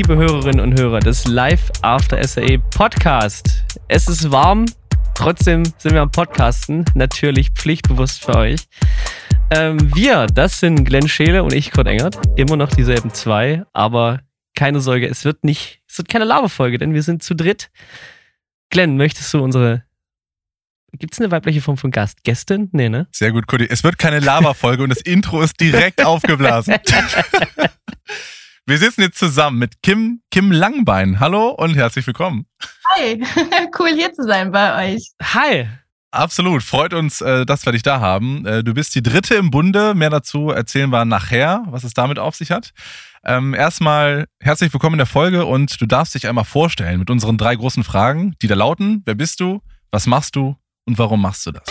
liebe Hörerinnen und Hörer des Live After SAE Podcast. Es ist warm, trotzdem sind wir am Podcasten, natürlich pflichtbewusst für euch. Das sind Glenn Scheele und ich, Kurt Engert, immer noch dieselben zwei, aber keine Sorge, es wird keine Laberfolge, denn wir sind zu dritt. Glenn, möchtest du gibt es eine weibliche Form von Gast? Gästin? Nee, ne? Sehr gut, Kurt. Es wird keine Laberfolge und das Intro ist direkt aufgeblasen. Wir sitzen jetzt zusammen mit Kim Langbein. Hallo und herzlich willkommen. Hi, cool hier zu sein bei euch. Hi. Absolut, freut uns, dass wir dich da haben. Du bist die dritte im Bunde, mehr dazu erzählen wir nachher, was es damit auf sich hat. Erstmal herzlich willkommen in der Folge und du darfst dich einmal vorstellen mit unseren 3 großen Fragen, die da lauten: Wer bist du, was machst du und warum machst du das?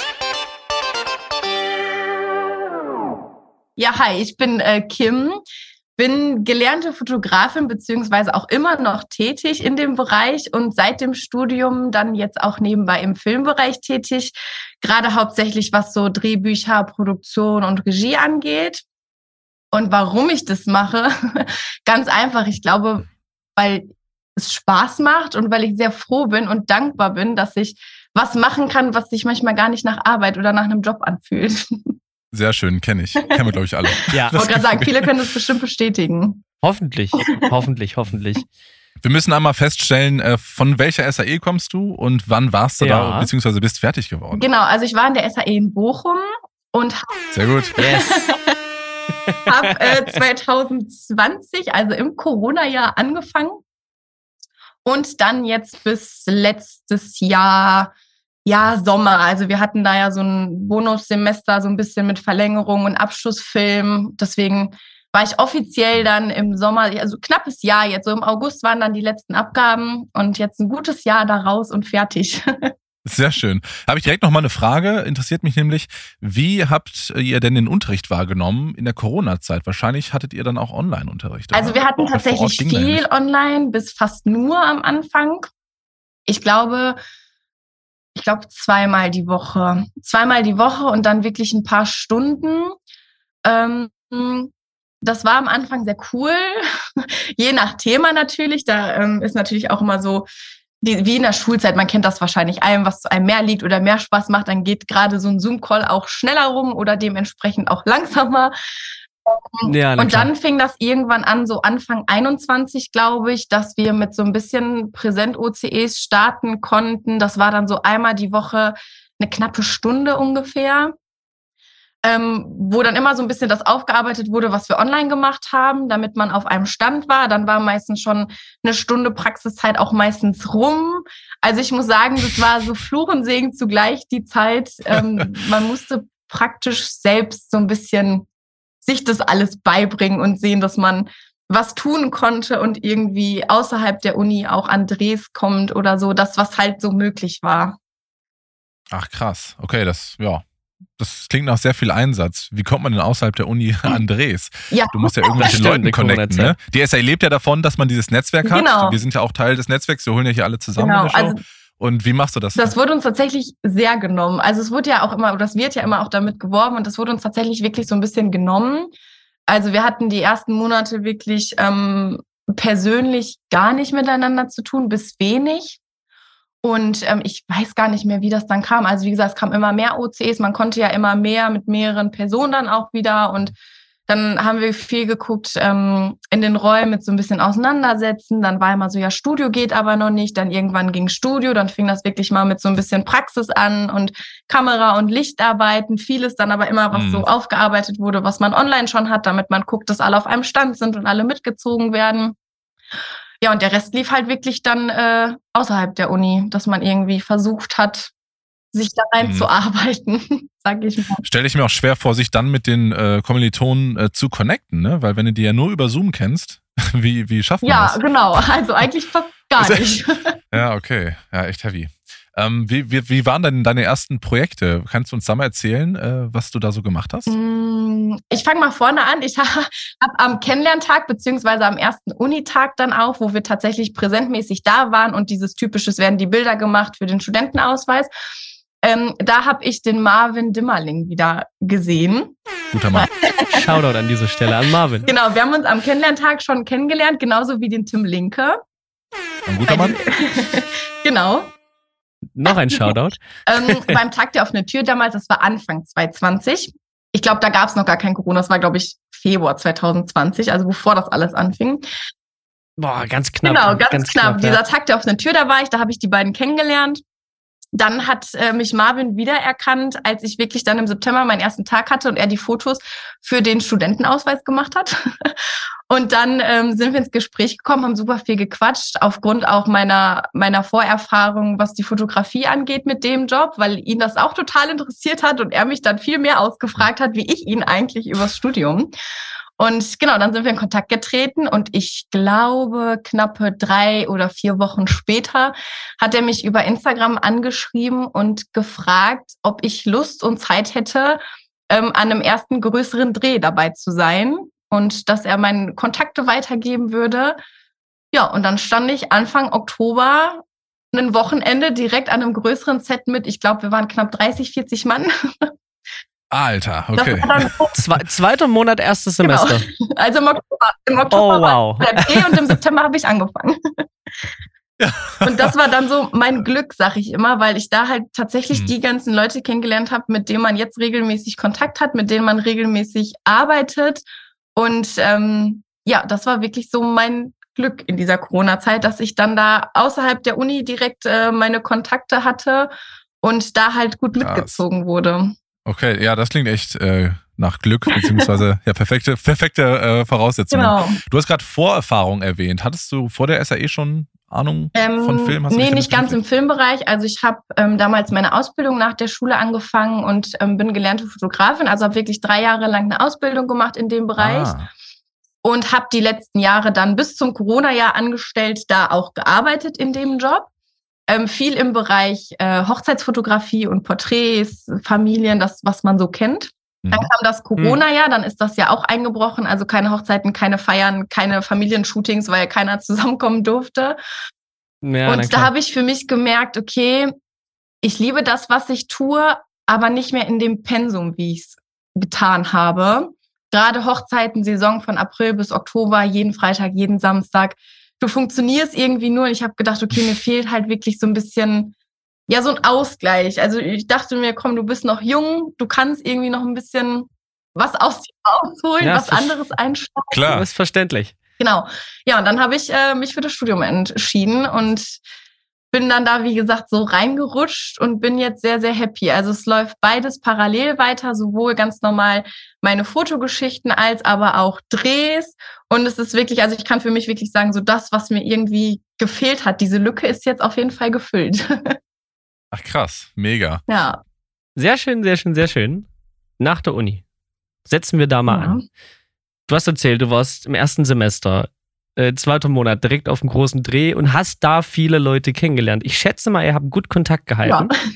Ja, hi, ich bin Kim. Bin gelernte Fotografin beziehungsweise auch immer noch tätig in dem Bereich und seit dem Studium dann jetzt auch nebenbei im Filmbereich tätig, gerade hauptsächlich was so Drehbücher, Produktion und Regie angeht. Und warum ich das mache? Ganz einfach, ich glaube, weil es Spaß macht und weil ich sehr froh bin und dankbar bin, dass ich was machen kann, was sich manchmal gar nicht nach Arbeit oder nach einem Job anfühlt. Sehr schön, kennen wir, glaube ich, alle. Ja. Ich wollte gerade sagen, viele können das bestimmt bestätigen. Hoffentlich. Wir müssen einmal feststellen, von welcher SAE kommst du und wann warst du da, beziehungsweise bist fertig geworden? Genau, also ich war in der SAE in Bochum und sehr gut. Yes. habe 2020, also im Corona-Jahr angefangen und dann jetzt bis letztes Jahr Sommer. Also wir hatten da ja so ein Bonussemester, so ein bisschen mit Verlängerung und Abschlussfilm. Deswegen war ich offiziell dann im Sommer, also knappes Jahr jetzt. So im August waren dann die letzten Abgaben und jetzt ein gutes Jahr da raus und fertig. Sehr schön. Da habe ich direkt noch mal eine Frage. Interessiert mich nämlich, wie habt ihr denn den Unterricht wahrgenommen in der Corona-Zeit? Wahrscheinlich hattet ihr dann auch Online-Unterricht. Also wir hatten tatsächlich viel online, bis fast nur am Anfang. Ich glaube, zweimal die Woche. Und dann wirklich ein paar Stunden. Das war am Anfang sehr cool. Je nach Thema natürlich. Da ist natürlich auch immer so, wie in der Schulzeit, man kennt das wahrscheinlich, was einem mehr liegt oder mehr Spaß macht, dann geht gerade so ein Zoom-Call auch schneller rum oder dementsprechend auch langsamer. Ja, und dann fing das irgendwann an, so Anfang 21, glaube ich, dass wir mit so ein bisschen Präsent-OCEs starten konnten. Das war dann so einmal die Woche eine knappe Stunde ungefähr, wo dann immer so ein bisschen das aufgearbeitet wurde, was wir online gemacht haben, damit man auf einem Stand war. Dann war meistens schon eine Stunde Praxiszeit auch meistens rum. Also ich muss sagen, das war so Fluch und Segen zugleich die Zeit. Man musste praktisch selbst so ein bisschen sich das alles beibringen und sehen, dass man was tun konnte und irgendwie außerhalb der Uni auch an Drehs kommt oder so, das, was halt so möglich war. Ach krass, okay, das klingt nach sehr viel Einsatz. Wie kommt man denn außerhalb der Uni an Drehs? Ja. Du musst ja irgendwie mit den Leuten connecten, ne? Die SAE lebt ja davon, dass man dieses Netzwerk hat. Genau. Wir sind ja auch Teil des Netzwerks, wir holen ja hier alle zusammen in der Show. Also, und wie machst du das? Das wurde uns tatsächlich sehr genommen. Also es wurde ja auch immer, oder es wird ja immer auch damit geworben und das wurde uns tatsächlich wirklich so ein bisschen genommen. Also wir hatten die ersten Monate wirklich persönlich gar nicht miteinander zu tun, bis wenig. Und ich weiß gar nicht mehr, wie das dann kam. Also wie gesagt, es kam immer mehr OCs, man konnte ja immer mehr mit mehreren Personen dann auch wieder und dann haben wir viel geguckt in den Räumen mit so ein bisschen auseinandersetzen. Dann war immer so, ja, Studio geht aber noch nicht. Dann irgendwann ging Studio. Dann fing das wirklich mal mit so ein bisschen Praxis an und Kamera- und Lichtarbeiten. Vieles dann aber immer, was so aufgearbeitet wurde, was man online schon hat, damit man guckt, dass alle auf einem Stand sind und alle mitgezogen werden. Ja, und der Rest lief halt wirklich dann außerhalb der Uni, dass man irgendwie versucht hat, sich da reinzuarbeiten, sage ich mal. Stelle ich mir auch schwer vor, sich dann mit den Kommilitonen zu connecten, ne? Weil wenn du die ja nur über Zoom kennst, wie schafft man das? Ja, genau. Also eigentlich gar nicht. Ja, okay. Ja, echt heavy. Wie waren denn deine ersten Projekte? Kannst du uns da mal erzählen, was du da so gemacht hast? Ich fange mal vorne an. Ich habe am Kennenlerntag beziehungsweise am ersten Unitag dann auch, wo wir tatsächlich präsentmäßig da waren und dieses typische, es werden die Bilder gemacht für den Studentenausweis, Da habe ich den Marvin Dimmerling wieder gesehen. Guter Mann. Shoutout an dieser Stelle an Marvin. Genau, wir haben uns am Kennenlerntag schon kennengelernt, genauso wie den Tim Linke. Ein guter Mann. Genau. Noch ein Shoutout. Beim Tag der offenen Tür damals, das war Anfang 2020. Ich glaube, da gab es noch gar kein Corona. Das war, glaube ich, Februar 2020, also bevor das alles anfing. Boah, ganz knapp. Genau, ganz knapp. Ja. Dieser Tag der offenen Tür, da war ich, da habe ich die beiden kennengelernt. Dann hat mich Marvin wiedererkannt, als ich wirklich dann im September meinen ersten Tag hatte und er die Fotos für den Studentenausweis gemacht hat. Und dann sind wir ins Gespräch gekommen, haben super viel gequatscht, aufgrund auch meiner Vorerfahrung, was die Fotografie angeht mit dem Job, weil ihn das auch total interessiert hat und er mich dann viel mehr ausgefragt hat, wie ich ihn eigentlich übers Studium. Und genau, dann sind wir in Kontakt getreten und ich glaube, knappe 3 oder 4 Wochen später hat er mich über Instagram angeschrieben und gefragt, ob ich Lust und Zeit hätte, an einem ersten größeren Dreh dabei zu sein und dass er meine Kontakte weitergeben würde. Ja, und dann stand ich Anfang Oktober ein Wochenende direkt an einem größeren Set mit, ich glaube, wir waren knapp 30, 40 Mann. Alter, okay. Zweiter Monat, erstes Semester. Genau. Also im Oktober oh, wow. war der Dreh und im September habe ich angefangen. Ja. Und das war dann so mein Glück, sag ich immer, weil ich da halt tatsächlich die ganzen Leute kennengelernt habe, mit denen man jetzt regelmäßig Kontakt hat, mit denen man regelmäßig arbeitet. Und ja, das war wirklich so mein Glück in dieser Corona-Zeit, dass ich dann da außerhalb der Uni direkt meine Kontakte hatte und da halt gut mitgezogen wurde. Okay, ja, das klingt echt nach Glück, beziehungsweise ja, perfekte Voraussetzungen. Genau. Du hast gerade Vorerfahrung erwähnt. Hattest du vor der SAE schon Ahnung von Film? Nee, nicht ganz im Filmbereich. Also ich habe damals meine Ausbildung nach der Schule angefangen und bin gelernte Fotografin. Also habe wirklich 3 Jahre lang eine Ausbildung gemacht in dem Bereich. Und habe die letzten Jahre dann bis zum Corona-Jahr angestellt, da auch gearbeitet in dem Job. Viel im Bereich Hochzeitsfotografie und Porträts, Familien, das, was man so kennt. Dann kam das Corona-Jahr, dann ist das ja auch eingebrochen. Also keine Hochzeiten, keine Feiern, keine Familienshootings, weil keiner zusammenkommen durfte. Ja, und da habe ich für mich gemerkt, okay, ich liebe das, was ich tue, aber nicht mehr in dem Pensum, wie ich es getan habe. Gerade Hochzeiten, Saison von April bis Oktober, jeden Freitag, jeden Samstag. Du funktionierst irgendwie nur. Und ich habe gedacht, okay, mir fehlt halt wirklich so ein bisschen, ja, so ein Ausgleich. Also ich dachte mir, komm, du bist noch jung, du kannst irgendwie noch ein bisschen was aus dir rausholen, ja, was anderes einsteigen. Klar, ist verständlich. Genau. Ja, und dann habe ich mich für das Studium entschieden und bin dann da, wie gesagt, so reingerutscht und bin jetzt sehr, sehr happy. Also es läuft beides parallel weiter, sowohl ganz normal meine Fotogeschichten als aber auch Drehs. Und es ist wirklich, also ich kann für mich wirklich sagen, so das, was mir irgendwie gefehlt hat, diese Lücke ist jetzt auf jeden Fall gefüllt. Ach krass, mega. Ja. Sehr schön, sehr schön, sehr schön. Nach der Uni. Setzen wir da mal an. Du hast erzählt, du warst im ersten Semester, 2. Monat direkt auf dem großen Dreh und hast da viele Leute kennengelernt. Ich schätze mal, ihr habt gut Kontakt gehalten. Ja.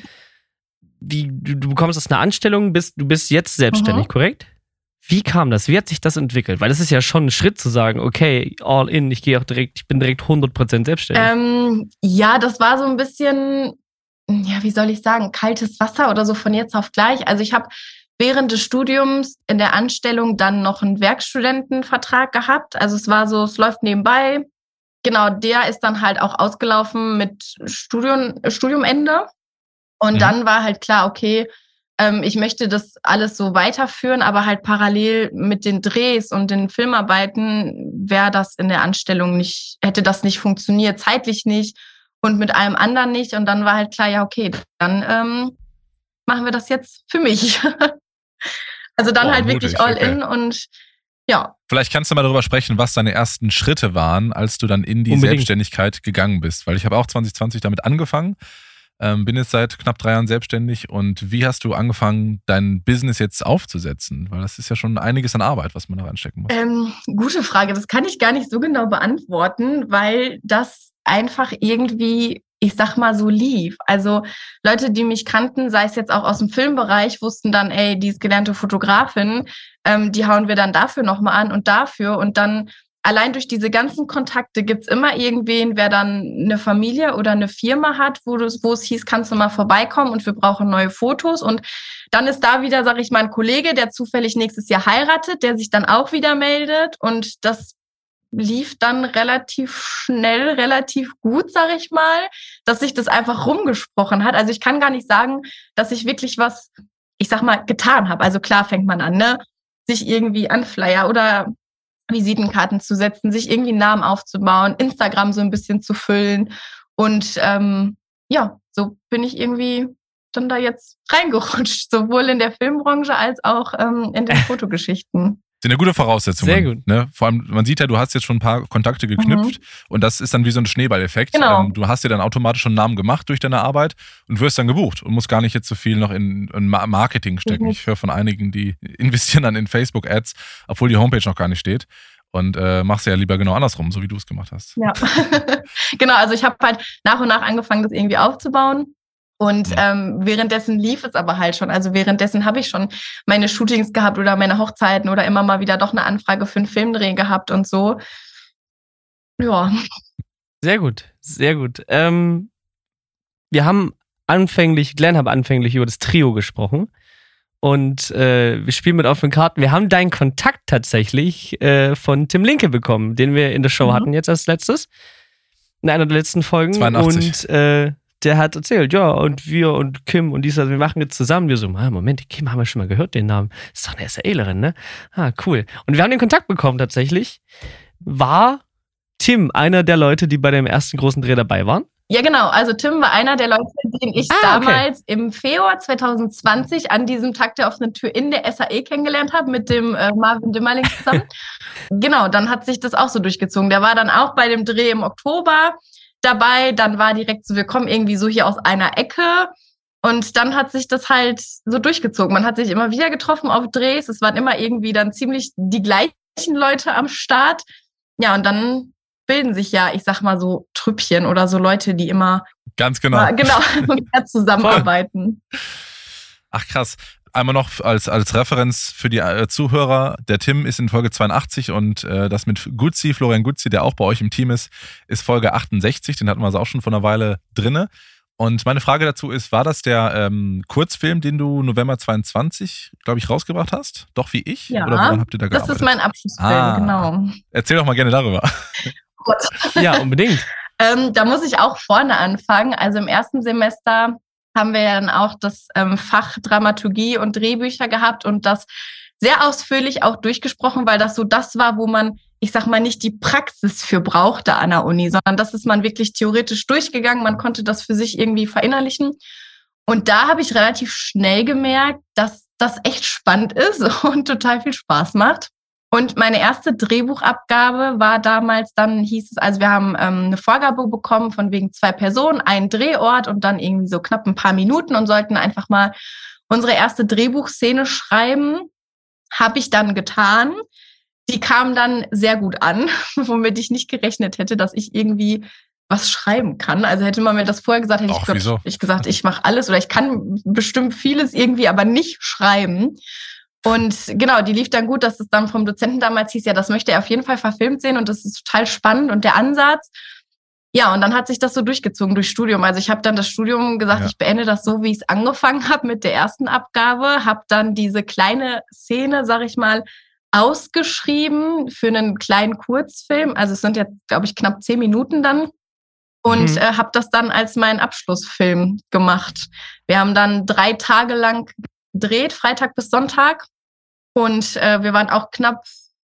Du bekommst aus einer Anstellung, du bist jetzt selbstständig, korrekt? Wie kam das? Wie hat sich das entwickelt? Weil das ist ja schon ein Schritt zu sagen, okay, all in, ich bin direkt 100% selbstständig. Ja, das war so ein bisschen, ja, wie soll ich sagen, kaltes Wasser oder so von jetzt auf gleich. Also ich habe während des Studiums in der Anstellung dann noch einen Werkstudentenvertrag gehabt. Also es war so, es läuft nebenbei. Genau, der ist dann halt auch ausgelaufen mit Studiumende. Und dann war halt klar, okay, ich möchte das alles so weiterführen, aber halt parallel mit den Drehs und den Filmarbeiten wäre das in der Anstellung nicht, hätte das nicht funktioniert, zeitlich nicht und mit allem anderen nicht. Und dann war halt klar, ja, okay, dann machen wir das jetzt für mich. Also dann halt mutig, wirklich all in und ja. Vielleicht kannst du mal darüber sprechen, was deine ersten Schritte waren, als du dann in die Selbstständigkeit gegangen bist. Weil ich habe auch 2020 damit angefangen, bin jetzt seit knapp 3 Jahren selbstständig. Und wie hast du angefangen, dein Business jetzt aufzusetzen? Weil das ist ja schon einiges an Arbeit, was man da reinstecken muss. Gute Frage, das kann ich gar nicht so genau beantworten, weil das einfach irgendwie, ich sag mal, so lief. Also Leute, die mich kannten, sei es jetzt auch aus dem Filmbereich, wussten dann, ey, die ist gelernte Fotografin, die hauen wir dann dafür nochmal an und dafür. Und dann allein durch diese ganzen Kontakte gibt's immer irgendwen, wer dann eine Familie oder eine Firma hat, wo es hieß, kannst du mal vorbeikommen und wir brauchen neue Fotos. Und dann ist da wieder, sag ich mal, ein Kollege, der zufällig nächstes Jahr heiratet, der sich dann auch wieder meldet. Und das lief dann relativ schnell, relativ gut, sag ich mal, dass sich das einfach rumgesprochen hat. Also ich kann gar nicht sagen, dass ich wirklich was, ich sag mal, getan habe. Also klar fängt man an, ne, sich irgendwie an Flyer oder Visitenkarten zu setzen, sich irgendwie einen Namen aufzubauen, Instagram so ein bisschen zu füllen. Und so bin ich irgendwie dann da jetzt reingerutscht, sowohl in der Filmbranche als auch in den Fotogeschichten. Das sind ja gute Voraussetzungen. Sehr gut. Ne? Vor allem, man sieht ja, du hast jetzt schon ein paar Kontakte geknüpft und das ist dann wie so ein Schneeballeffekt. Genau. Du hast dir dann automatisch schon einen Namen gemacht durch deine Arbeit und wirst dann gebucht und musst gar nicht jetzt so viel noch in Marketing stecken. Ich höre von einigen, die investieren dann in Facebook-Ads, obwohl die Homepage noch gar nicht steht. Und machst ja lieber genau andersrum, so wie du es gemacht hast. Ja, genau. Also ich habe halt nach und nach angefangen, das irgendwie aufzubauen. Und währenddessen lief es aber halt schon. Also währenddessen habe ich schon meine Shootings gehabt oder meine Hochzeiten oder immer mal wieder doch eine Anfrage für einen Filmdreh gehabt und so. Ja. Sehr gut, sehr gut. Glenn hat anfänglich über das Trio gesprochen. Und wir spielen mit offenen Karten. Wir haben deinen Kontakt tatsächlich von Tim Linke bekommen, den wir in der Show hatten jetzt als letztes. In einer der letzten Folgen. 82. Und der hat erzählt, ja, und wir und Kim und dies, also wir machen jetzt zusammen. Wir so, Moment, die Kim haben wir schon mal gehört, den Namen. Das ist doch eine SAElerin, ne? Ah, cool. Und wir haben den Kontakt bekommen tatsächlich. War Tim einer der Leute, die bei dem ersten großen Dreh dabei waren? Ja, genau. Also Tim war einer der Leute, den ich damals im Februar 2020 an diesem Tag der offenen Tür in der SAE kennengelernt habe, mit dem Marvin Dimmerling zusammen. Genau, dann hat sich das auch so durchgezogen. Der war dann auch bei dem Dreh im Oktober dabei. Dann war direkt so, wir kommen irgendwie so hier aus einer Ecke. Und dann hat sich das halt so durchgezogen. Man hat sich immer wieder getroffen auf Drehs. Es waren immer irgendwie dann ziemlich die gleichen Leute am Start. Ja, und dann bilden sich ja, ich sag mal so Trüppchen oder so Leute, die immer ganz genau zusammenarbeiten. Ach krass. Einmal noch als Referenz für die Zuhörer, der Tim ist in Folge 82 und das mit Guzzi, Florian Guzzi, der auch bei euch im Team ist Folge 68, den hatten wir also auch schon vor einer Weile drinne. Und meine Frage dazu ist, war das der Kurzfilm, den du November 22, glaube ich, rausgebracht hast? Doch wie ich? Ja, oder woran habt ihr da gearbeitet? Das ist mein Abschlussfilm, genau. Erzähl doch mal gerne darüber. Ja, unbedingt. Da muss ich auch vorne anfangen. Also im ersten Semester haben wir ja dann auch das Fach Dramaturgie und Drehbücher gehabt und das sehr ausführlich auch durchgesprochen, weil das so das war, wo man, ich sag mal, nicht die Praxis für brauchte an der Uni, sondern das ist man wirklich theoretisch durchgegangen. Man konnte das für sich irgendwie verinnerlichen. Und da habe ich relativ schnell gemerkt, dass das echt spannend ist und total viel Spaß macht. Und meine erste Drehbuchabgabe war damals, dann hieß es, also wir haben eine Vorgabe bekommen von wegen 2 Personen, einen Drehort und dann irgendwie so knapp ein paar Minuten und sollten einfach mal unsere erste Drehbuchszene schreiben. Habe ich dann getan. Die kam dann sehr gut an, womit ich nicht gerechnet hätte, dass ich irgendwie was schreiben kann. Also hätte man mir das vorher gesagt, hätte ich gesagt, ich mache alles oder ich kann bestimmt vieles irgendwie, aber nicht schreiben. Und genau, die lief dann gut, dass es dann vom Dozenten damals hieß, ja, das möchte er auf jeden Fall verfilmt sehen und das ist total spannend und der Ansatz. Ja, und dann hat sich das so durchgezogen durch Studium. Also ich habe dann das Studium gesagt, Ich beende das so, wie ich es angefangen habe mit der ersten Abgabe, habe dann diese kleine Szene, sag ich mal, ausgeschrieben für einen kleinen Kurzfilm. Also es sind jetzt, glaube ich, knapp 10 Minuten dann. Und habe das dann als meinen Abschlussfilm gemacht. Wir haben dann 3 Tage lang gedreht, Freitag bis Sonntag. Und wir waren auch knapp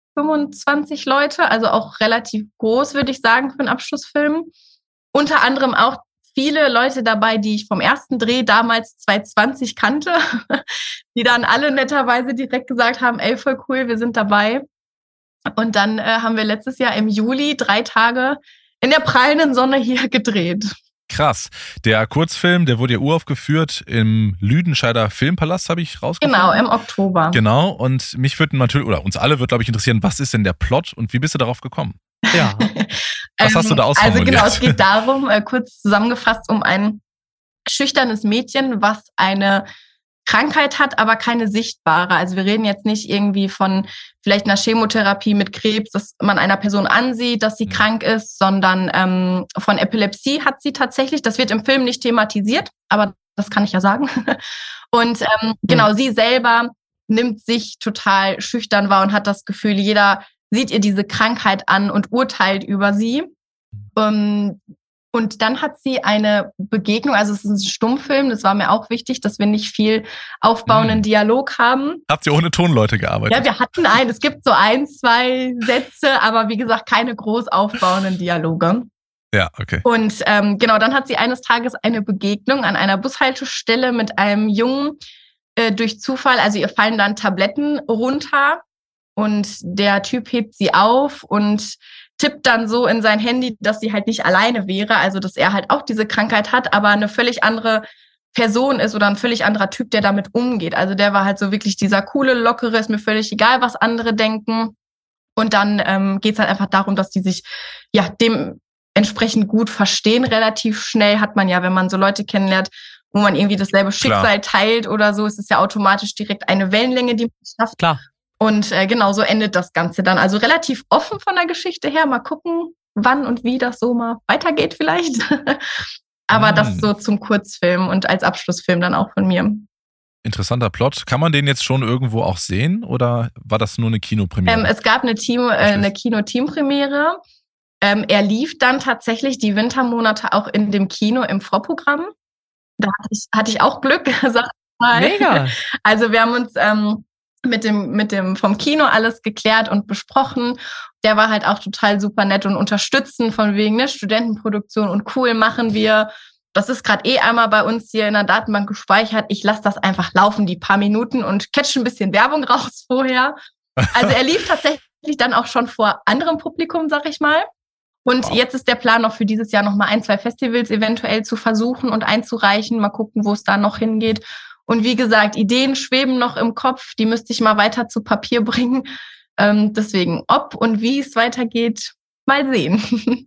25 Leute, also auch relativ groß, würde ich sagen, für einen Abschlussfilm. Unter anderem auch viele Leute dabei, die ich vom ersten Dreh damals 2020 kannte, die dann alle netterweise direkt gesagt haben, ey, voll cool, wir sind dabei. Und dann haben wir letztes Jahr im Juli 3 Tage in der prallenden Sonne hier gedreht. Krass. Der Kurzfilm, der wurde ja uraufgeführt im Lüdenscheider Filmpalast, habe ich rausgefunden. Genau, im Oktober. Genau, und mich würde natürlich, oder uns alle wird, glaube ich, interessieren, was ist denn der Plot und wie bist du darauf gekommen? Ja. Was hast du da ausformuliert? Also genau, es geht darum, kurz zusammengefasst, um ein schüchternes Mädchen, was eine Krankheit hat, aber keine sichtbare. Also wir reden jetzt nicht irgendwie von vielleicht einer Chemotherapie mit Krebs, dass man einer Person ansieht, dass sie krank ist, sondern von Epilepsie hat sie tatsächlich. Das wird im Film nicht thematisiert, aber das kann ich ja sagen. Und genau, sie selber nimmt sich total schüchtern wahr und hat das Gefühl, jeder sieht ihr diese Krankheit an und urteilt über sie. Und dann hat sie eine Begegnung, also es ist ein Stummfilm, das war mir auch wichtig, dass wir nicht viel aufbauenden Dialog haben. Habt ihr ohne Tonleute gearbeitet? Ja, wir hatten es gibt so 1, 2 Sätze, aber wie gesagt, keine groß aufbauenden Dialoge. Ja, okay. Und genau, dann hat sie eines Tages eine Begegnung an einer Bushaltestelle mit einem Jungen durch Zufall, also ihr fallen dann Tabletten runter und der Typ hebt sie auf und tippt dann so in sein Handy, dass sie halt nicht alleine wäre, also dass er halt auch diese Krankheit hat, aber eine völlig andere Person ist oder ein völlig anderer Typ, der damit umgeht. Also der war halt so wirklich dieser coole, lockere, ist mir völlig egal, was andere denken. Und dann geht's halt einfach darum, dass die sich ja dementsprechend gut verstehen. Relativ schnell hat man ja, wenn man so Leute kennenlernt, wo man irgendwie dasselbe Schicksal teilt oder so, ist es ja automatisch direkt eine Wellenlänge, die man schafft. Klar. Und genau so endet das Ganze dann. Also relativ offen von der Geschichte her. Mal gucken, wann und wie das so mal weitergeht vielleicht. Aber das so zum Kurzfilm und als Abschlussfilm dann auch von mir. Interessanter Plot. Kann man den jetzt schon irgendwo auch sehen oder war das nur eine Kinopremiere? Es gab eine Kino-Teampremiere. Er lief dann tatsächlich die Wintermonate auch in dem Kino im Vorprogramm. Da hatte ich auch Glück, sag ich mal. Mega. Also wir haben uns mit dem vom Kino alles geklärt und besprochen. Der war halt auch total super nett und unterstützend von wegen Studentenproduktion und cool machen wir. Das ist gerade einmal bei uns hier in der Datenbank gespeichert. Ich lasse das einfach laufen, die paar Minuten und catch ein bisschen Werbung raus vorher. Also er lief tatsächlich dann auch schon vor anderem Publikum, sag ich mal. Und jetzt ist der Plan noch für dieses Jahr noch mal 1, 2 Festivals eventuell zu versuchen und einzureichen. Mal gucken, wo es da noch hingeht. Und wie gesagt, Ideen schweben noch im Kopf, die müsste ich mal weiter zu Papier bringen. Deswegen, ob und wie es weitergeht, mal sehen.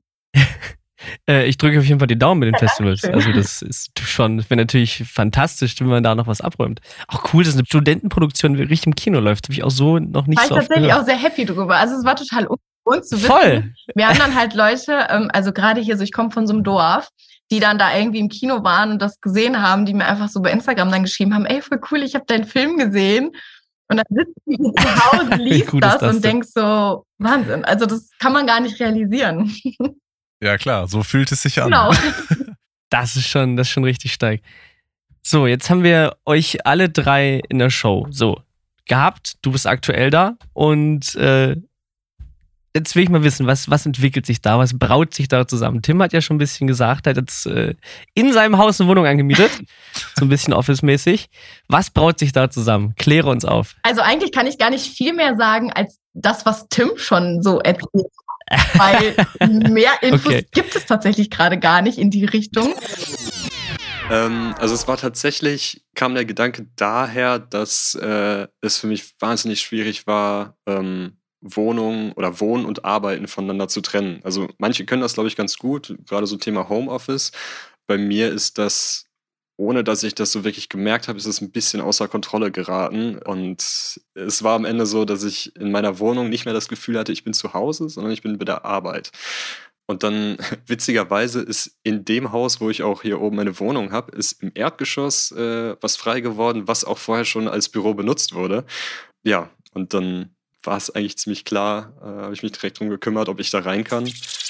Ich drücke auf jeden Fall die Daumen mit den Festivals. Also das ist schon, wäre natürlich fantastisch, wenn man da noch was abräumt. Auch cool, dass eine Studentenproduktion richtig im Kino läuft. Habe ich auch so noch nicht so oft War ich tatsächlich gehört. auch sehr happy drüber. Also es war total ungewohnt zu wissen. Voll. Wir haben dann halt Leute, also gerade hier so, ich komme von so einem Dorf, die dann da irgendwie im Kino waren und das gesehen haben, die mir einfach so bei Instagram dann geschrieben haben, ey, voll cool, ich habe deinen Film gesehen. Und dann sitzt du zu Hause, liest das und denkst so, Wahnsinn. Also das kann man gar nicht realisieren. Ja klar, so fühlt es sich an. Genau. Das ist schon richtig stark. So, jetzt haben wir euch alle 3 in der Show so gehabt. Du bist aktuell da und jetzt will ich mal wissen, was entwickelt sich da, was braut sich da zusammen? Tim hat ja schon ein bisschen gesagt, er hat jetzt in seinem Haus eine Wohnung angemietet, so ein bisschen Office-mäßig. Was braut sich da zusammen? Kläre uns auf. Also eigentlich kann ich gar nicht viel mehr sagen, als das, was Tim schon so erzählt hat, weil mehr Infos gibt es tatsächlich gerade gar nicht in die Richtung. Also es war tatsächlich, kam der Gedanke daher, dass es für mich wahnsinnig schwierig war, Wohnung oder Wohnen und Arbeiten voneinander zu trennen. Also manche können das, glaube ich, ganz gut, gerade so Thema Homeoffice. Bei mir ist das, ohne dass ich das so wirklich gemerkt habe, ist es ein bisschen außer Kontrolle geraten. Und es war am Ende so, dass ich in meiner Wohnung nicht mehr das Gefühl hatte, ich bin zu Hause, sondern ich bin bei der Arbeit. Und dann, witzigerweise, ist in dem Haus, wo ich auch hier oben meine Wohnung habe, ist im Erdgeschoss was frei geworden, was auch vorher schon als Büro benutzt wurde. Ja, und dann war es eigentlich ziemlich klar, habe ich mich direkt drum gekümmert, ob ich da rein kann.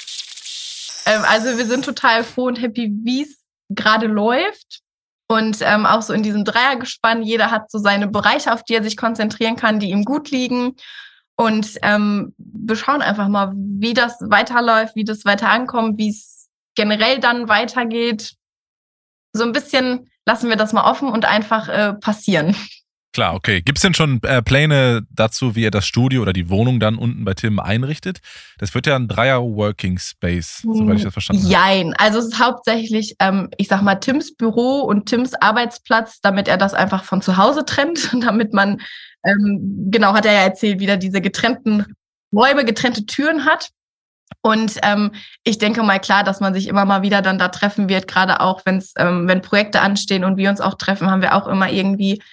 Also wir sind total froh und happy, wie es gerade läuft. Und auch so in diesem Dreiergespann, jeder hat so seine Bereiche, auf die er sich konzentrieren kann, die ihm gut liegen. Und wir schauen einfach mal, wie das weiterläuft, wie das weiter ankommt, wie es generell dann weitergeht. So ein bisschen lassen wir das mal offen und einfach passieren. Klar, okay. Gibt es denn schon Pläne dazu, wie ihr das Studio oder die Wohnung dann unten bei Tim einrichtet? Das wird ja ein Dreier-Working-Space, soweit ich das verstanden habe. Jein. Also es ist hauptsächlich, ich sag mal, Tims Büro und Tims Arbeitsplatz, damit er das einfach von zu Hause trennt, damit man, genau, hat er ja erzählt, wieder diese getrennten Räume, getrennte Türen hat. Und ich denke mal, klar, dass man sich immer mal wieder dann da treffen wird, gerade auch wenn Projekte anstehen und wir uns auch treffen, haben wir auch immer irgendwie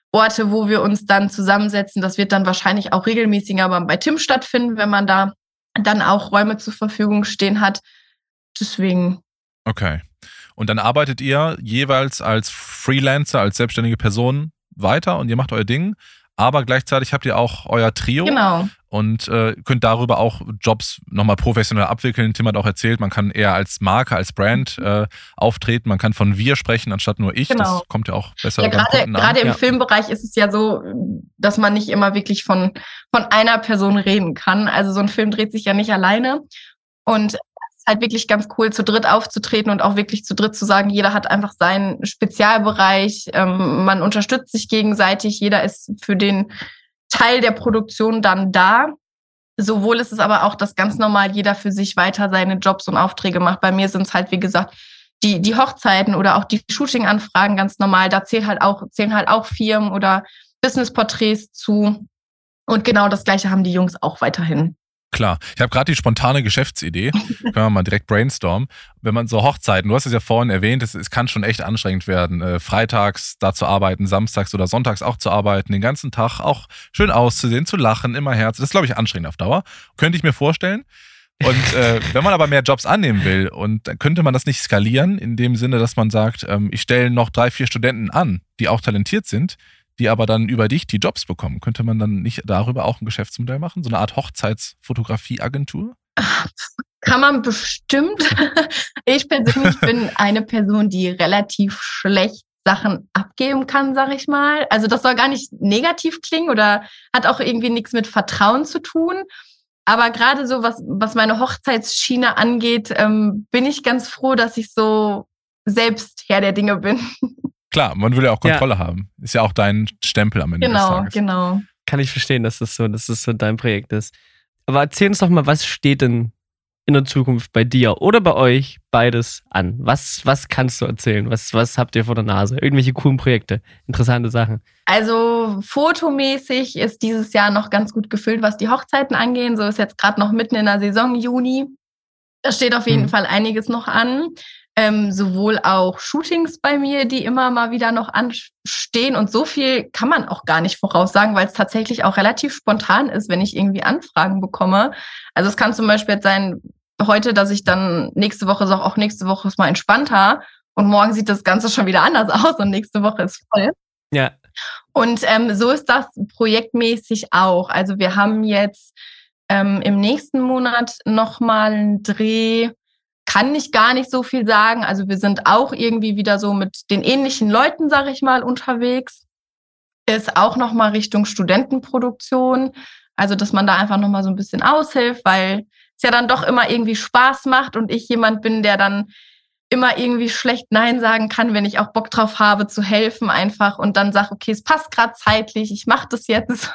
Orte, wo wir uns dann zusammensetzen. Das wird dann wahrscheinlich auch regelmäßiger aber bei Tim stattfinden, wenn man da dann auch Räume zur Verfügung stehen hat. Deswegen. Okay. Und dann arbeitet ihr jeweils als Freelancer, als selbstständige Person weiter und ihr macht euer Ding, aber gleichzeitig habt ihr auch euer Trio. Genau. Und könnt darüber auch Jobs nochmal professionell abwickeln. Tim hat auch erzählt, man kann eher als Marke, als Brand auftreten. Man kann von wir sprechen, anstatt nur ich. Genau. Das kommt ja auch besser Ja, beim Kunden an. gerade im Filmbereich ist es ja so, dass man nicht immer wirklich von einer Person reden kann. Also so ein Film dreht sich ja nicht alleine. Und es ist halt wirklich ganz cool, zu dritt aufzutreten und auch wirklich zu dritt zu sagen, jeder hat einfach seinen Spezialbereich. Man unterstützt sich gegenseitig. Jeder ist für den Teil der Produktion dann da. Sowohl ist es aber auch, dass ganz normal jeder für sich weiter seine Jobs und Aufträge macht. Bei mir sind es halt, wie gesagt, die Hochzeiten oder auch die Shooting-Anfragen ganz normal. Da zählen halt auch Firmen oder Business-Porträts zu. Und genau das Gleiche haben die Jungs auch weiterhin. Klar. Ich habe gerade die spontane Geschäftsidee. Können wir mal direkt brainstormen. Wenn man so Hochzeiten, du hast es ja vorhin erwähnt, es kann schon echt anstrengend werden, freitags da zu arbeiten, samstags oder sonntags auch zu arbeiten, den ganzen Tag auch schön auszusehen, zu lachen, immer Herz. Das ist, glaube ich, anstrengend auf Dauer. Könnte ich mir vorstellen. Und wenn man aber mehr Jobs annehmen will, und dann könnte man das nicht skalieren, in dem Sinne, dass man sagt, ich stelle noch 3-4 Studenten an, die auch talentiert sind, die aber dann über dich die Jobs bekommen. Könnte man dann nicht darüber auch ein Geschäftsmodell machen? So eine Art Hochzeitsfotografie-Agentur? Kann man bestimmt. Ich persönlich bin eine Person, die relativ schlecht Sachen abgeben kann, sag ich mal. Also das soll gar nicht negativ klingen oder hat auch irgendwie nichts mit Vertrauen zu tun. Aber gerade so, was meine Hochzeitsschiene angeht, bin ich ganz froh, dass ich so selbst Herr der Dinge bin. Klar, man will ja auch Kontrolle haben. Ist ja auch dein Stempel am Ende des Tages. Genau. Kann ich verstehen, dass das so dein Projekt ist. Aber erzähl uns doch mal, was steht denn in der Zukunft bei dir oder bei euch beides an? Was kannst du erzählen? Was habt ihr vor der Nase? Irgendwelche coolen Projekte, interessante Sachen? Also fotomäßig ist dieses Jahr noch ganz gut gefüllt, was die Hochzeiten angehen. So ist jetzt gerade noch mitten in der Saison, Juni. Da steht auf jeden Fall einiges noch an. Sowohl auch Shootings bei mir, die immer mal wieder noch anstehen. Und so viel kann man auch gar nicht voraussagen, weil es tatsächlich auch relativ spontan ist, wenn ich irgendwie Anfragen bekomme. Also es kann zum Beispiel jetzt sein, heute, dass ich dann nächste Woche sage, auch nächste Woche ist mal entspannter. Und morgen sieht das Ganze schon wieder anders aus und nächste Woche ist voll. Ja. Und so ist das projektmäßig auch. Also wir haben jetzt im nächsten Monat nochmal einen Dreh. Kann ich gar nicht so viel sagen. Also wir sind auch irgendwie wieder so mit den ähnlichen Leuten, sage ich mal, unterwegs. Ist auch nochmal Richtung Studentenproduktion. Also dass man da einfach nochmal so ein bisschen aushilft, weil es ja dann doch immer irgendwie Spaß macht und ich jemand bin, der dann immer irgendwie schlecht Nein sagen kann, wenn ich auch Bock drauf habe, zu helfen einfach und dann sage, okay, es passt gerade zeitlich, ich mache das jetzt.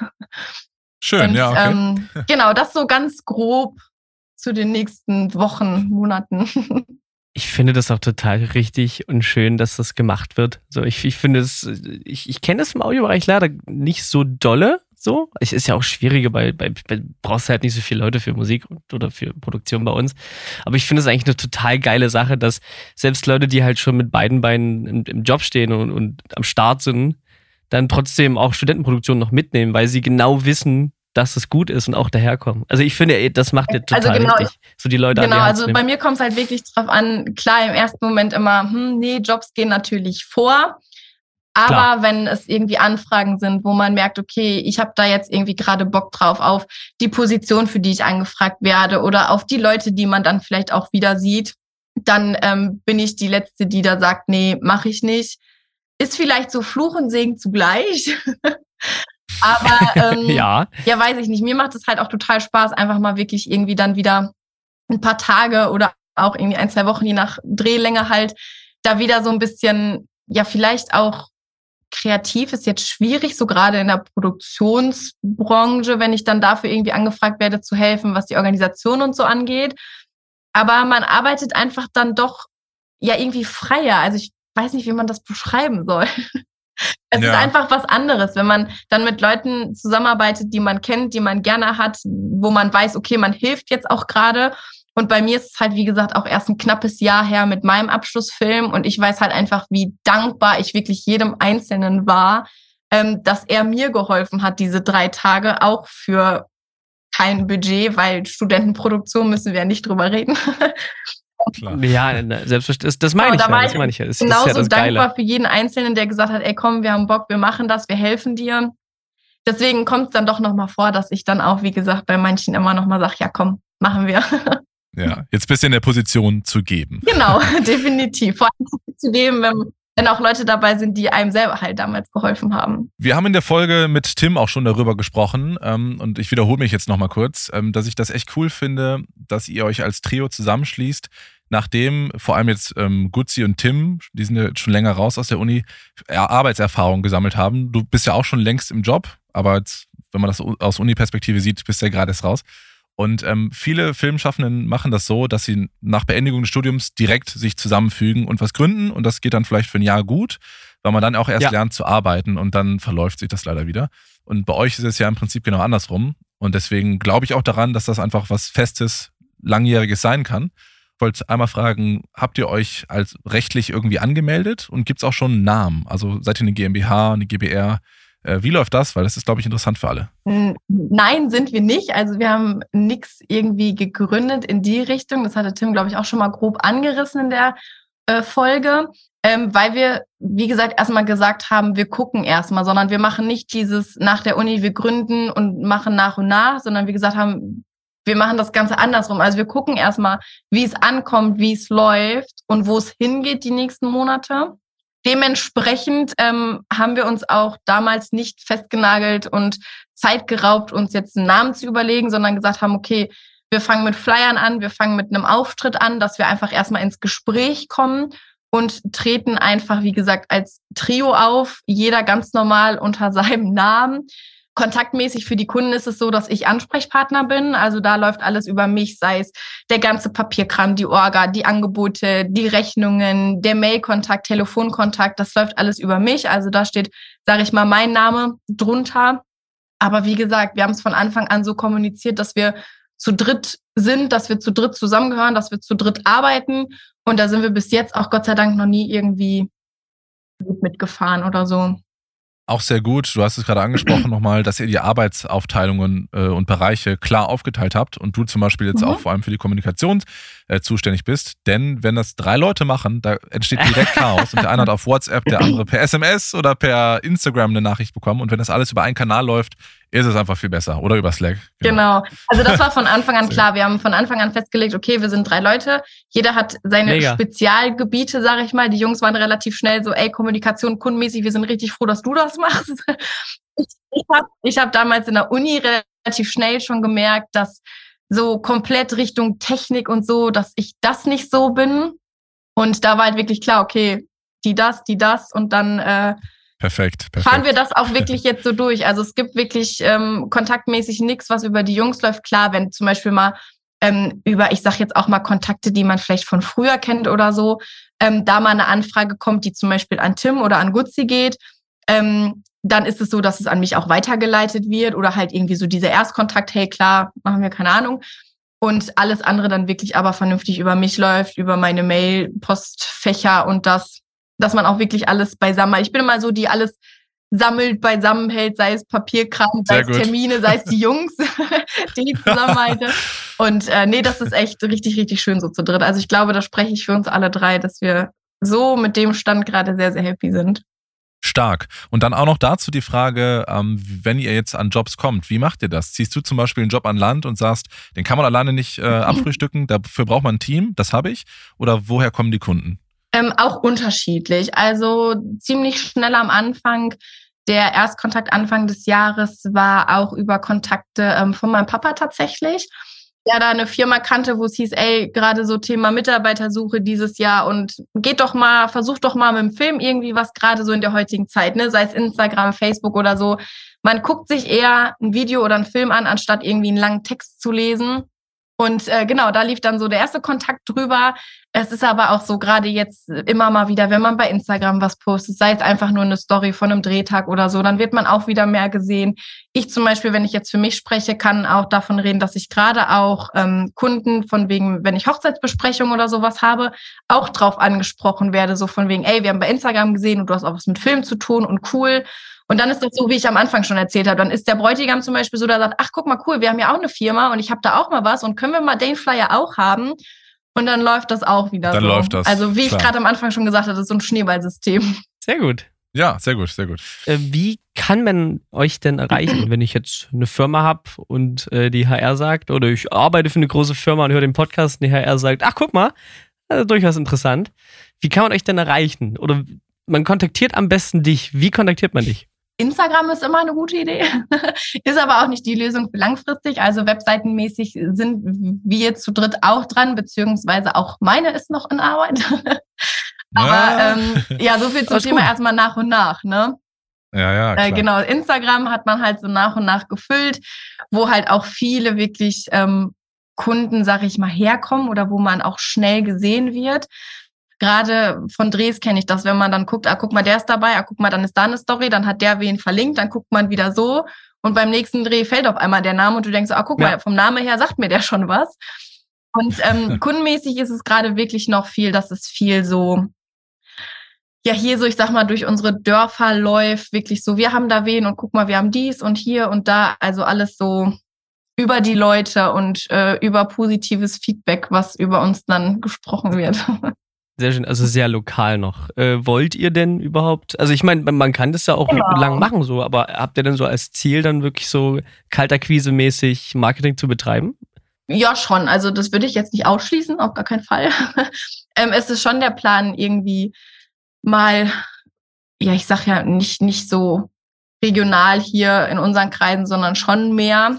Schön, und, ja, okay. Genau, das so ganz grob zu den nächsten Wochen, Monaten. Ich finde das auch total richtig und schön, dass das gemacht wird. So, ich finde es, ich kenne das im Audiobereich leider nicht so dolle. So, es ist ja auch schwieriger, weil brauchst halt nicht so viele Leute für Musik oder für Produktion bei uns. Aber ich finde es eigentlich eine total geile Sache, dass selbst Leute, die halt schon mit beiden Beinen im Job stehen und am Start sind, dann trotzdem auch Studentenproduktion noch mitnehmen, weil sie genau wissen, dass es gut ist und auch daherkommen. Also ich finde, das macht ihr total richtig. So die Leute Genau, an die Hand also zu nehmen. bei mir kommt es halt wirklich drauf an, klar, im ersten Moment immer, nee, Jobs gehen natürlich vor. Aber Klar. wenn es irgendwie Anfragen sind, wo man merkt, okay, ich habe da jetzt irgendwie gerade Bock drauf auf die Position, für die ich angefragt werde oder auf die Leute, die man dann vielleicht auch wieder sieht, dann bin ich die Letzte, die da sagt, nee, mache ich nicht. Ist vielleicht so Fluch und Segen zugleich. Aber ja, weiß ich nicht. Mir macht es halt auch total Spaß, einfach mal wirklich irgendwie dann wieder ein paar Tage oder auch irgendwie 1-2 Wochen, je nach Drehlänge halt, da wieder so ein bisschen, ja, vielleicht auch kreativ ist jetzt schwierig, so gerade in der Produktionsbranche, wenn ich dann dafür irgendwie angefragt werde, zu helfen, was die Organisation und so angeht. Aber man arbeitet einfach dann doch ja irgendwie freier. Also ich weiß nicht, wie man das beschreiben soll. Es ist einfach was anderes, wenn man dann mit Leuten zusammenarbeitet, die man kennt, die man gerne hat, wo man weiß, okay, man hilft jetzt auch gerade. Und bei mir ist es halt, wie gesagt, auch erst ein knappes Jahr her mit meinem Abschlussfilm. Und ich weiß halt einfach, wie dankbar ich wirklich jedem Einzelnen war, dass er mir geholfen hat, diese 3 Tage, auch für kein Budget, weil Studentenproduktion müssen wir ja nicht drüber reden. Klar. Ja, selbstverständlich. Das meine ich ja. Das meine ich ja. Das ist ja das Geile. Dankbar für jeden Einzelnen, der gesagt hat, ey komm, wir haben Bock, wir machen das, wir helfen dir. Deswegen kommt es dann doch nochmal vor, dass ich dann auch, wie gesagt, bei manchen immer nochmal sage, ja komm, machen wir. Ja, jetzt bist du in der Position zu geben. Genau, definitiv. Vor allem zu geben, wenn auch Leute dabei sind, die einem selber halt damals geholfen haben. Wir haben in der Folge mit Tim auch schon darüber gesprochen und ich wiederhole mich jetzt nochmal kurz, dass ich das echt cool finde, dass ihr euch als Trio zusammenschließt, nachdem vor allem jetzt Gutzi und Tim, die sind ja schon länger raus aus der Uni, Arbeitserfahrung gesammelt haben. Du bist ja auch schon längst im Job, aber jetzt, wenn man das aus Uni-Perspektive sieht, bist du ja gerade erst raus. Und viele Filmschaffenden machen das so, dass sie nach Beendigung des Studiums direkt sich zusammenfügen und was gründen und das geht dann vielleicht für ein Jahr gut, weil man dann auch erst lernt zu arbeiten und dann verläuft sich das leider wieder. Und bei euch ist es ja im Prinzip genau andersrum und deswegen glaube ich auch daran, dass das einfach was Festes, Langjähriges sein kann. Ich wollte einmal fragen, habt ihr euch als rechtlich irgendwie angemeldet und gibt es auch schon einen Namen? Also seid ihr eine GmbH, eine GbR? Wie läuft das? Weil das ist, glaube ich, interessant für alle. Nein, sind wir nicht. Also wir haben nichts irgendwie gegründet in die Richtung. Das hatte Tim, glaube ich, auch schon mal grob angerissen in der Folge. Weil wir, wie gesagt, erstmal gesagt haben, wir gucken erstmal, sondern wir machen nicht dieses nach der Uni, wir gründen und machen nach und nach, sondern wie gesagt haben, wir machen das Ganze andersrum. Also wir gucken erstmal, wie es ankommt, wie es läuft und wo es hingeht die nächsten Monate. Dementsprechend haben wir uns auch damals nicht festgenagelt und Zeit geraubt, uns jetzt einen Namen zu überlegen, sondern gesagt haben, okay, wir fangen mit Flyern an, wir fangen mit einem Auftritt an, dass wir einfach erstmal ins Gespräch kommen und treten einfach, wie gesagt, als Trio auf, jeder ganz normal unter seinem Namen. Kontaktmäßig für die Kunden ist es so, dass ich Ansprechpartner bin. Also da läuft alles über mich, sei es der ganze Papierkram, die Orga, die Angebote, die Rechnungen, der Mailkontakt, Telefonkontakt, das läuft alles über mich. Also da steht, sage ich mal, mein Name drunter. Aber wie gesagt, wir haben es von Anfang an so kommuniziert, dass wir zu dritt sind, dass wir zu dritt zusammengehören, dass wir zu dritt arbeiten. Und da sind wir bis jetzt auch Gott sei Dank noch nie irgendwie mitgefahren oder so. Auch sehr gut. Du hast es gerade angesprochen nochmal, dass ihr die Arbeitsaufteilungen und Bereiche klar aufgeteilt habt und du zum Beispiel jetzt auch vor allem für die Kommunikation zuständig bist. Denn wenn das 3 Leute machen, da entsteht direkt Chaos und der eine hat auf WhatsApp, der andere per SMS oder per Instagram eine Nachricht bekommen und wenn das alles über einen Kanal läuft, ist es einfach viel besser. Oder über Slack. Genau. Also das war von Anfang an klar. Wir haben von Anfang an festgelegt, okay, wir sind 3 Leute. Jeder hat seine Spezialgebiete, sage ich mal. Die Jungs waren relativ schnell so, ey, Kommunikation, kundenmäßig, wir sind richtig froh, dass du das machst. Ich hab damals in der Uni relativ schnell schon gemerkt, dass so komplett Richtung Technik und so, dass ich das nicht so bin. Und da war halt wirklich klar, okay, die das und dann Perfekt. fahren wir das auch wirklich jetzt so durch. Also es gibt wirklich kontaktmäßig nichts, was über die Jungs läuft. Klar, wenn zum Beispiel mal über, ich sag jetzt auch mal Kontakte, die man vielleicht von früher kennt oder so, da mal eine Anfrage kommt, die zum Beispiel an Tim oder an Gutzi geht, dann ist es so, dass es an mich auch weitergeleitet wird oder halt irgendwie so dieser Erstkontakt, hey klar, machen wir, keine Ahnung. Und alles andere dann wirklich aber vernünftig über mich läuft, über meine Mail, Postfächer und das, dass man auch wirklich alles beisammen hat. Ich bin immer so, die alles sammelt, beisammen hält, sei es Papierkram, sei es Termine, sei es die Jungs, die ich zusammenhalte. Und nee, das ist echt richtig, richtig schön so zu dritt. Also ich glaube, da spreche ich für uns alle 3, dass wir so mit dem Stand gerade sehr, sehr happy sind. Stark. Und dann auch noch dazu die Frage, wenn ihr jetzt an Jobs kommt, wie macht ihr das? Ziehst du zum Beispiel einen Job an Land und sagst, den kann man alleine nicht abfrühstücken, dafür braucht man ein Team, das habe ich? Oder woher kommen die Kunden? Auch unterschiedlich. Also ziemlich schnell am Anfang, der Erstkontakt Anfang des Jahres war auch über Kontakte von meinem Papa tatsächlich. Der da eine Firma kannte, wo es hieß, ey, gerade so Thema Mitarbeitersuche dieses Jahr und versucht doch mal mit dem Film irgendwie was, gerade so in der heutigen Zeit, ne, sei es Instagram, Facebook oder so. Man guckt sich eher ein Video oder einen Film an, anstatt irgendwie einen langen Text zu lesen. Und genau, da lief dann so der erste Kontakt drüber. Es ist aber auch so, gerade jetzt immer mal wieder, wenn man bei Instagram was postet, sei es einfach nur eine Story von einem Drehtag oder so, dann wird man auch wieder mehr gesehen. Ich zum Beispiel, wenn ich jetzt für mich spreche, kann auch davon reden, dass ich gerade auch Kunden von wegen, wenn ich Hochzeitsbesprechungen oder sowas habe, auch drauf angesprochen werde, so von wegen, ey, wir haben bei Instagram gesehen und du hast auch was mit Film zu tun und cool. Und dann ist das so, wie ich am Anfang schon erzählt habe. Dann ist der Bräutigam zum Beispiel so, der sagt, ach, guck mal, cool, wir haben ja auch eine Firma und ich habe da auch mal was und können wir mal den Flyer auch haben? Und dann läuft das auch wieder dann so. Läuft das. Also wie ich gerade am Anfang schon gesagt habe, das ist so ein Schneeballsystem. Sehr gut. Ja, sehr gut, sehr gut. Wie kann man euch denn erreichen, wenn ich jetzt eine Firma habe und die HR sagt, oder ich arbeite für eine große Firma und höre den Podcast und die HR sagt, ach, guck mal, durchaus interessant. Wie kann man euch denn erreichen? Oder man kontaktiert am besten dich. Wie kontaktiert man dich? Instagram ist immer eine gute Idee, ist aber auch nicht die Lösung für langfristig. Also webseitenmäßig sind wir jetzt zu dritt auch dran, beziehungsweise auch meine ist noch in Arbeit. Aber so viel zum Thema erstmal nach und nach, ne? Ja, klar. Genau, Instagram hat man halt so nach und nach gefüllt, wo halt auch viele wirklich Kunden, sag ich mal, herkommen oder wo man auch schnell gesehen wird. Gerade von Drehs kenne ich das, wenn man dann guckt, guck mal, der ist dabei, guck mal, dann ist da eine Story, dann hat der wen verlinkt, dann guckt man wieder so und beim nächsten Dreh fällt auf einmal der Name und du denkst, guck mal, vom Namen her sagt mir der schon was. Und kundenmäßig ist es gerade wirklich noch viel, dass es viel so, ja, hier so, ich sag mal, durch unsere Dörfer läuft, wirklich so, wir haben da wen und guck mal, wir haben dies und hier und da, also alles so über die Leute und über positives Feedback, was über uns dann gesprochen wird. Sehr schön, also sehr lokal noch. Wollt ihr denn überhaupt, also ich meine, man kann das ja auch lang machen so, aber habt ihr denn so als Ziel dann wirklich so Kaltakquise-mäßig Marketing zu betreiben? Ja, schon. Also das würde ich jetzt nicht ausschließen, auf gar keinen Fall. Es ist schon der Plan, irgendwie mal, ja, ich sag ja nicht so regional hier in unseren Kreisen, sondern schon mehr.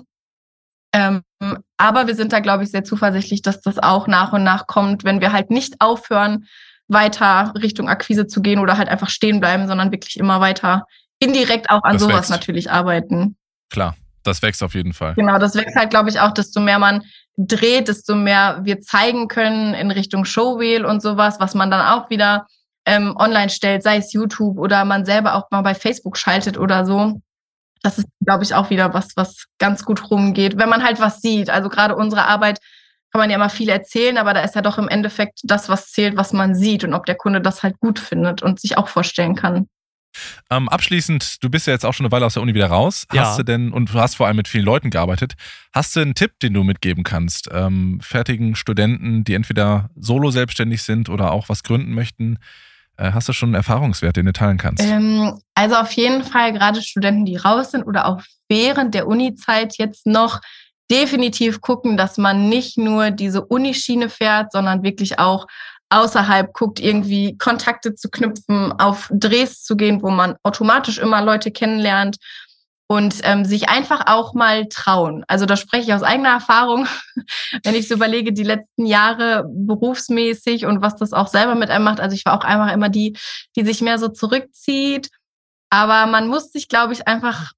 Aber wir sind da, glaube ich, sehr zuversichtlich, dass das auch nach und nach kommt, wenn wir halt nicht aufhören, weiter Richtung Akquise zu gehen oder halt einfach stehen bleiben, sondern wirklich immer weiter indirekt auch an sowas natürlich arbeiten. Klar, das wächst auf jeden Fall. Genau, das wächst halt, glaube ich, auch, desto mehr man dreht, desto mehr wir zeigen können in Richtung Showreel und sowas, was man dann auch wieder online stellt, sei es YouTube oder man selber auch mal bei Facebook schaltet oder so. Das ist, glaube ich, auch wieder was ganz gut rumgeht, wenn man halt was sieht. Also gerade unsere Arbeit kann man ja immer viel erzählen, aber da ist ja doch im Endeffekt das, was zählt, was man sieht und ob der Kunde das halt gut findet und sich auch vorstellen kann. Abschließend, du bist ja jetzt auch schon eine Weile aus der Uni wieder raus. Ja. Hast du denn, und du hast vor allem mit vielen Leuten gearbeitet, hast du einen Tipp, den du mitgeben kannst? Fertigen Studenten, die entweder solo selbstständig sind oder auch was gründen möchten, hast du schon einen Erfahrungswert, den du teilen kannst? Also auf jeden Fall gerade Studenten, die raus sind oder auch während der Uni-Zeit jetzt noch definitiv gucken, dass man nicht nur diese Unischiene fährt, sondern wirklich auch außerhalb guckt, irgendwie Kontakte zu knüpfen, auf Drehs zu gehen, wo man automatisch immer Leute kennenlernt und sich einfach auch mal trauen. Also da spreche ich aus eigener Erfahrung, wenn ich so überlege, die letzten Jahre berufsmäßig und was das auch selber mit einem macht. Also ich war auch einfach immer die sich mehr so zurückzieht. Aber man muss sich, glaube ich, einfach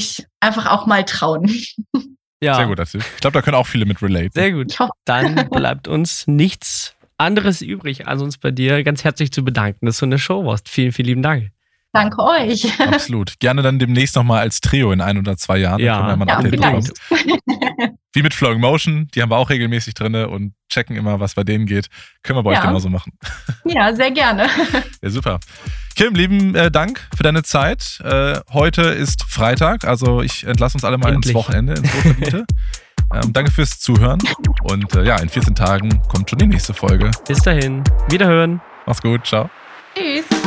auch mal trauen. Ja. Sehr gut, ich glaube, da können auch viele mit relate. Sehr gut. Dann bleibt uns nichts anderes übrig, als uns bei dir ganz herzlich zu bedanken, dass du in der Show warst. Vielen, vielen lieben Dank. Danke euch. Absolut. Gerne dann demnächst nochmal als Trio in 1 oder 2 Jahren. Ja, dann können wir mal ein Update bekommen. Wie mit Flowing Motion, die haben wir auch regelmäßig drin und checken immer, was bei denen geht. Können wir bei euch genauso machen. Ja, sehr gerne. Ja, super. Kim, lieben Dank für deine Zeit. Heute ist Freitag, also ich entlasse uns alle mal ins Wochenende, ins Wohlverdiente. Danke fürs Zuhören und in 14 Tagen kommt schon die nächste Folge. Bis dahin. Wiederhören. Mach's gut. Ciao. Tschüss.